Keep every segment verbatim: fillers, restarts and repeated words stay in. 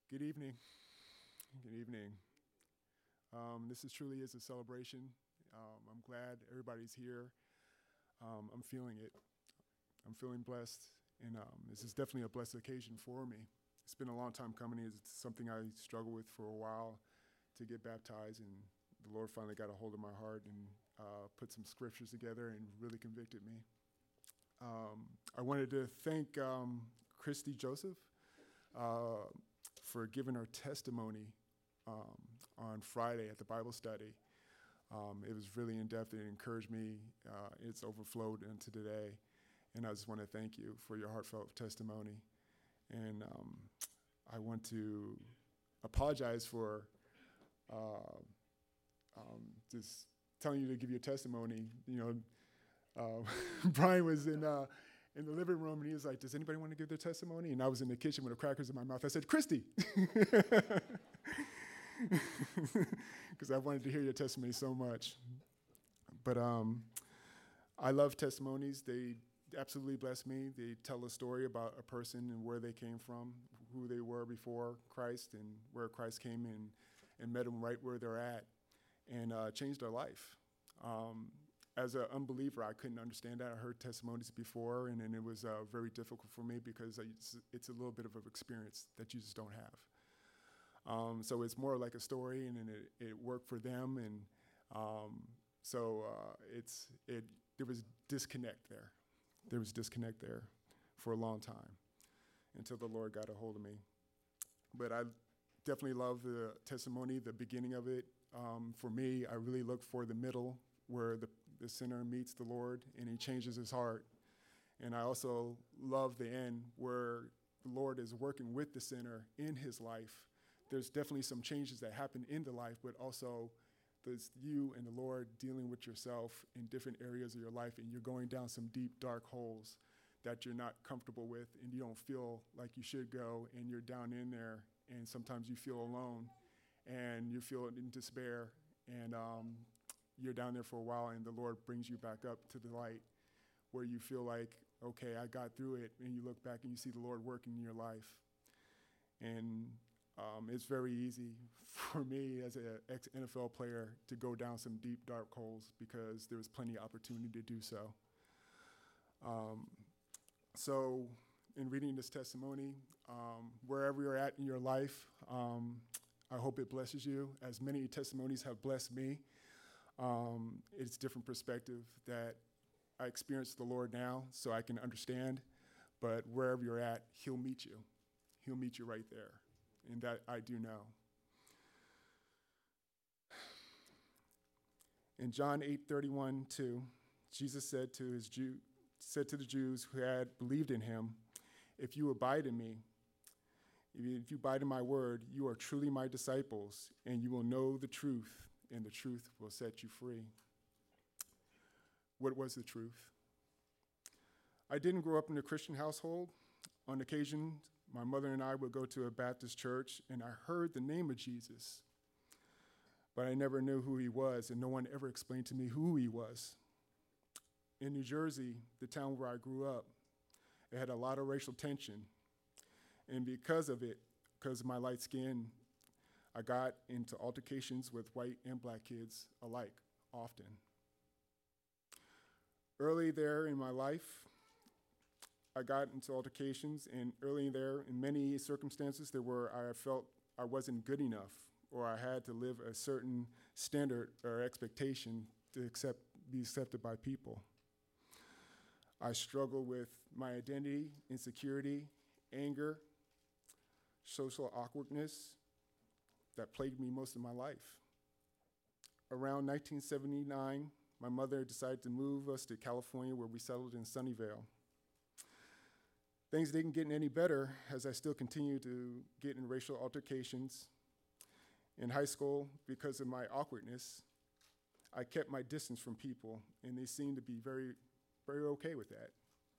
Good evening. Good evening. Um, this is truly is a celebration. Um, I'm glad everybody's here. Um, I'm feeling it. I'm feeling blessed, and um, this is definitely a blessed occasion for me. It's been a long time coming. It's something I struggled with for a while to get baptized, and the Lord finally got a hold of my heart and uh, put some scriptures together and really convicted me. Um, I wanted to thank um, Christy Joseph uh, for giving her testimony um, on Friday at the Bible study. Um, it was really in-depth. It encouraged me. Uh, it's overflowed into today. And I just want to thank you for your heartfelt testimony. And um, I want to apologize for uh, um, just telling you to give your testimony. You know, uh, Brian was in uh, in the living room, and he was like, does anybody want to give their testimony? And I was in the kitchen with the crackers in my mouth. I said, Christy. Because I wanted to hear your testimony so much. But um, I love testimonies. They absolutely bless me. They tell a story about a person and where they came from, who they were before Christ, and where Christ came in and met them right where they're at and uh, changed their life. Um, as an unbeliever, I couldn't understand that. I heard testimonies before, and, and it was uh, very difficult for me because it's, it's a little bit of an experience that you just don't have. Um, so it's more like a story, and, and it, it worked for them, and um, so uh, it's it. There was disconnect there. There was disconnect there for a long time until the Lord got a hold of me. But I definitely love the testimony, the beginning of it. Um, for me, I really look for the middle where the, the sinner meets the Lord and he changes his heart. And I also love the end where the Lord is working with the sinner in his life. There's definitely some changes that happen in the life, but also there's you and the Lord dealing with yourself in different areas of your life, and you're going down some deep, dark holes that you're not comfortable with, and you don't feel like you should go, and you're down in there, and sometimes you feel alone, and you feel in despair, and um, you're down there for a while, and the Lord brings you back up to the light where you feel like, okay, I got through it, and you look back and you see the Lord working in your life. And Um, it's very easy for me as an ex-N F L player to go down some deep, dark holes because there was plenty of opportunity to do so. Um, so in reading this testimony, um, wherever you're at in your life, um, I hope it blesses you. As many testimonies have blessed me, um, it's different perspective that I experience the Lord now so I can understand, but wherever you're at, he'll meet you. He'll meet you right there. And that I do know. In John eight thirty-one, two, Jesus said to his Jew, said to the Jews who had believed in him, if you abide in me, if you abide in my word, you are truly my disciples, and you will know the truth, and the truth will set you free. What was the truth? I didn't grow up in a Christian household. On occasion, my mother and I would go to a Baptist church, and I heard the name of Jesus, but I never knew who he was, and no one ever explained to me who he was. In New Jersey, the town where I grew up, it had a lot of racial tension, and because of it, because of my light skin, I got into altercations with white and black kids alike often. Early there in my life, I got into altercations, and early there, in many circumstances, there were I felt I wasn't good enough, or I had to live a certain standard or expectation to accept, be accepted by people. I struggled with my identity, insecurity, anger, social awkwardness that plagued me most of my life. Around nineteen seventy-nine, my mother decided to move us to California, where we settled in Sunnyvale. Things didn't get any better as I still continued to get in racial altercations. In high school, because of my awkwardness, I kept my distance from people, and they seemed to be very, very okay with that.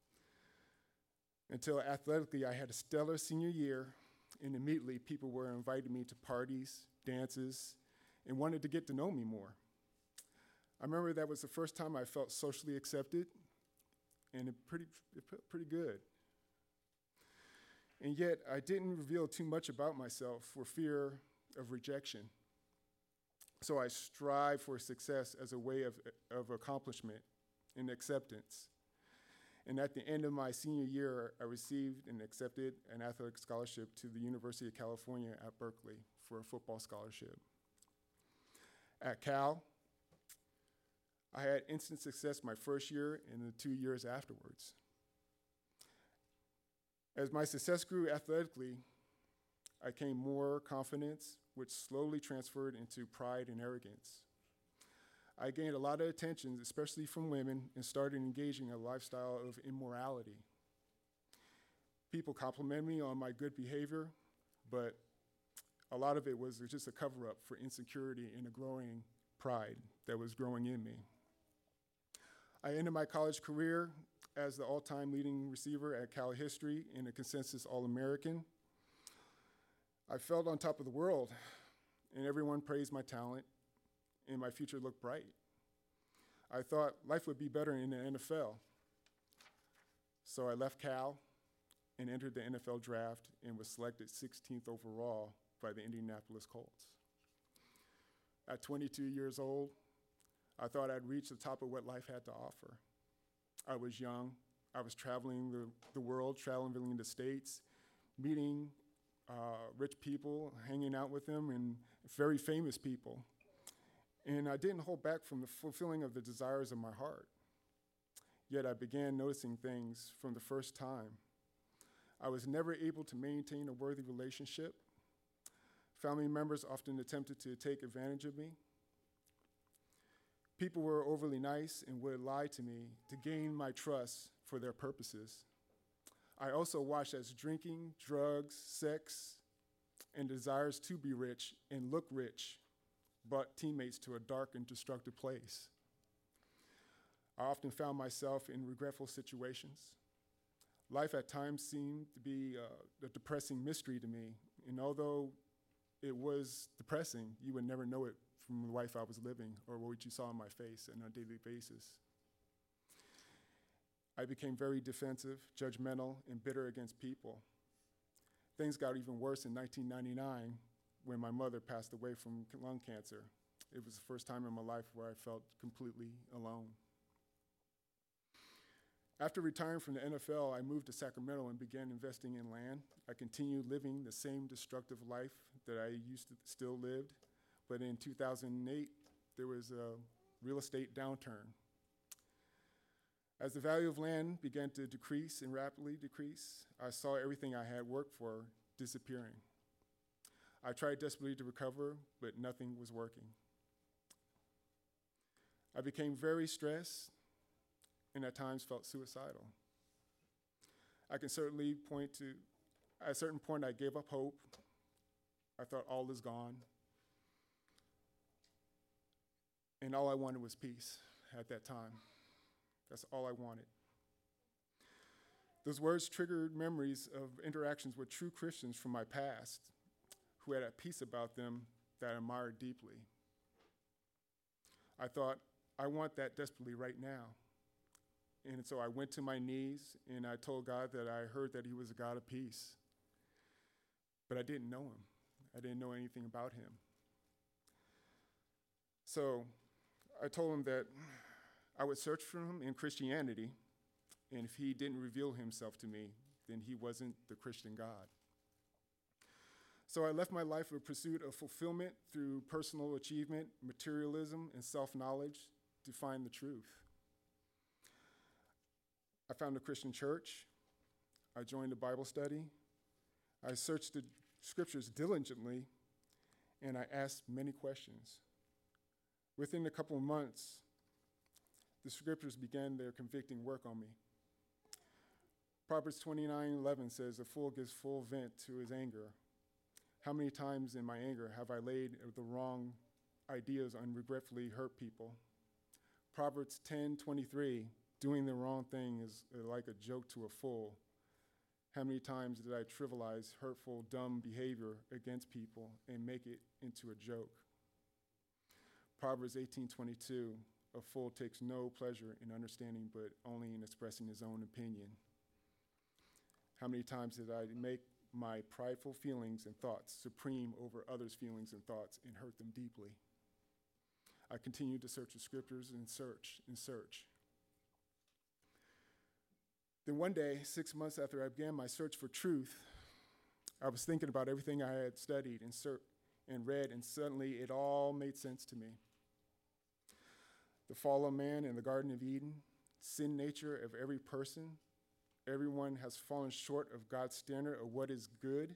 Until athletically, I had a stellar senior year, and immediately people were inviting me to parties, dances, and wanted to get to know me more. I remember that was the first time I felt socially accepted, and it pretty, it felt pretty good. And yet, I didn't reveal too much about myself for fear of rejection. So I strive for success as a way of, of accomplishment and acceptance. And at the end of my senior year, I received and accepted an athletic scholarship to the University of California at Berkeley for a football scholarship. At Cal, I had instant success my first year and the two years afterwards. As my success grew athletically, I gained more confidence, which slowly transferred into pride and arrogance. I gained a lot of attention, especially from women, and started engaging in a lifestyle of immorality. People complimented me on my good behavior, but a lot of it was just a cover-up for insecurity and a growing pride that was growing in me. I ended my college career as the all-time leading receiver at Cal History and a consensus All-American. I felt on top of the world, and everyone praised my talent, and my future looked bright. I thought life would be better in the N F L. So I left Cal and entered the N F L draft and was selected sixteenth overall by the Indianapolis Colts. At twenty-two years old, I thought I'd reached the top of what life had to offer. I was young. I was traveling the, the world, traveling the States, meeting uh, rich people, hanging out with them, and very famous people. And I didn't hold back from the fulfilling of the desires of my heart. Yet I began noticing things from the first time. I was never able to maintain a worthy relationship. Family members often attempted to take advantage of me. People were overly nice and would lie to me to gain my trust for their purposes. I also watched as drinking, drugs, sex, and desires to be rich and look rich brought teammates to a dark and destructive place. I often found myself in regretful situations. Life at times seemed to be uh, a depressing mystery to me, and although it was depressing, you would never know it from the life I was living or what you saw on my face on a daily basis. I became very defensive, judgmental, and bitter against people. Things got even worse in nineteen ninety-nine when my mother passed away from lung cancer. It was the first time in my life where I felt completely alone. After retiring from the N F L, I moved to Sacramento and began investing in land. I continued living the same destructive life that I used to still lived, but in two thousand eight, there was a real estate downturn. As the value of land began to decrease and rapidly decrease, I saw everything I had worked for disappearing. I tried desperately to recover, but nothing was working. I became very stressed and at times felt suicidal. I can certainly point to, at a certain point I gave up hope. I thought all is gone. And all I wanted was peace at that time. That's all I wanted. Those words triggered memories of interactions with true Christians from my past who had a peace about them that I admired deeply. I thought, I want that desperately right now. And so I went to my knees and I told God that I heard that he was a God of peace. But I didn't know him. I didn't know anything about him. So I told him that I would search for him in Christianity, and if he didn't reveal himself to me, then he wasn't the Christian God. So I left my life in pursuit of fulfillment through personal achievement, materialism, and self-knowledge to find the truth. I found a Christian church. I joined a Bible study. I searched the scriptures diligently, and I asked many questions. Within a couple of months, the scriptures began their convicting work on me. Proverbs twenty-nine eleven says, "A fool gives full vent to his anger." How many times in my anger have I laid the wrong ideas and regretfully hurt people? Proverbs ten twenty-three, doing the wrong thing is like a joke to a fool. How many times did I trivialize hurtful, dumb behavior against people and make it into a joke? Proverbs eighteen twenty-two, a fool takes no pleasure in understanding, but only in expressing his own opinion. How many times did I make my prideful feelings and thoughts supreme over others' feelings and thoughts and hurt them deeply. I continued to search the scriptures and search and search. Then one day, six months after I began my search for truth, I was thinking about everything I had studied and, ser- and read, and suddenly it all made sense to me. The fall of man in the Garden of Eden, sin nature of every person, everyone has fallen short of God's standard of what is good,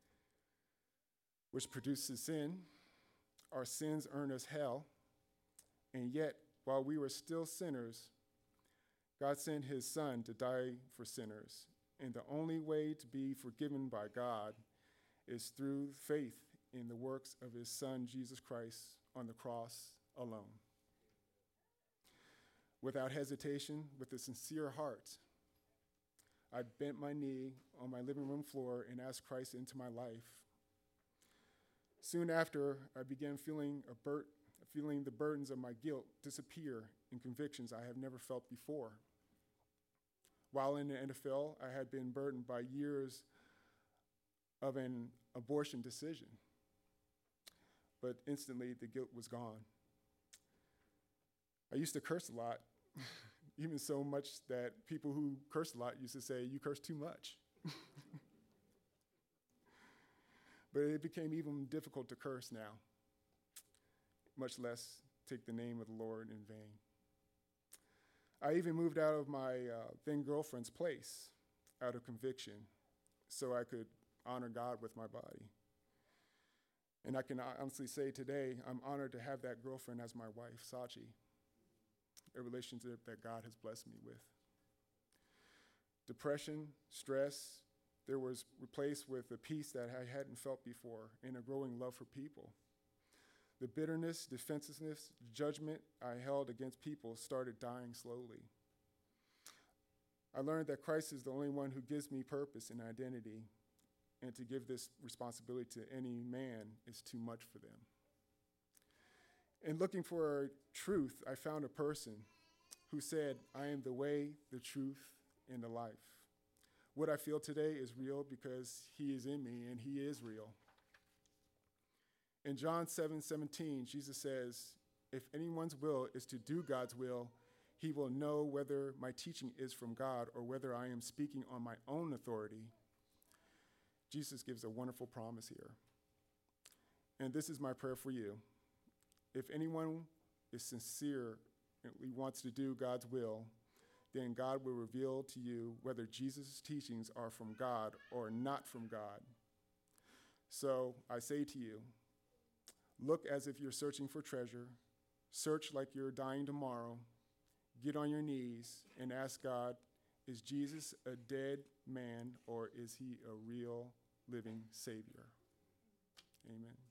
which produces sin. Our sins earn us hell, and yet, while we were still sinners, God sent his son to die for sinners. And the only way to be forgiven by God is through faith in the works of his son, Jesus Christ, on the cross alone. Without hesitation, with a sincere heart, I bent my knee on my living room floor and asked Christ into my life. Soon after, I began feeling a bur- feeling the burdens of my guilt disappear in convictions I have never felt before. While in the N F L, I had been burdened by years of an abortion decision, but instantly the guilt was gone. I used to curse a lot, even so much that people who curse a lot used to say, "You curse too much." But it became even difficult to curse now, much less take the name of the Lord in vain. I even moved out of my uh, then girlfriend's place out of conviction so I could honor God with my body. And I can honestly say today, I'm honored to have that girlfriend as my wife, Sachi, a relationship that God has blessed me with. Depression, stress, there was replaced with a peace that I hadn't felt before and a growing love for people. The bitterness, defensiveness, judgment I held against people started dying slowly. I learned that Christ is the only one who gives me purpose and identity, and to give this responsibility to any man is too much for them. In looking for truth, I found a person who said, "I am the way, the truth, and the life." What I feel today is real because he is in me and he is real. In John seven seventeen, Jesus says, "If anyone's will is to do God's will, he will know whether my teaching is from God or whether I am speaking on my own authority." Jesus gives a wonderful promise here. And this is my prayer for you. If anyone is sincere and wants to do God's will, then God will reveal to you whether Jesus' teachings are from God or not from God. So I say to you, look as if you're searching for treasure. Search like you're dying tomorrow. Get on your knees and ask God, is Jesus a dead man or is he a real living Savior? Amen.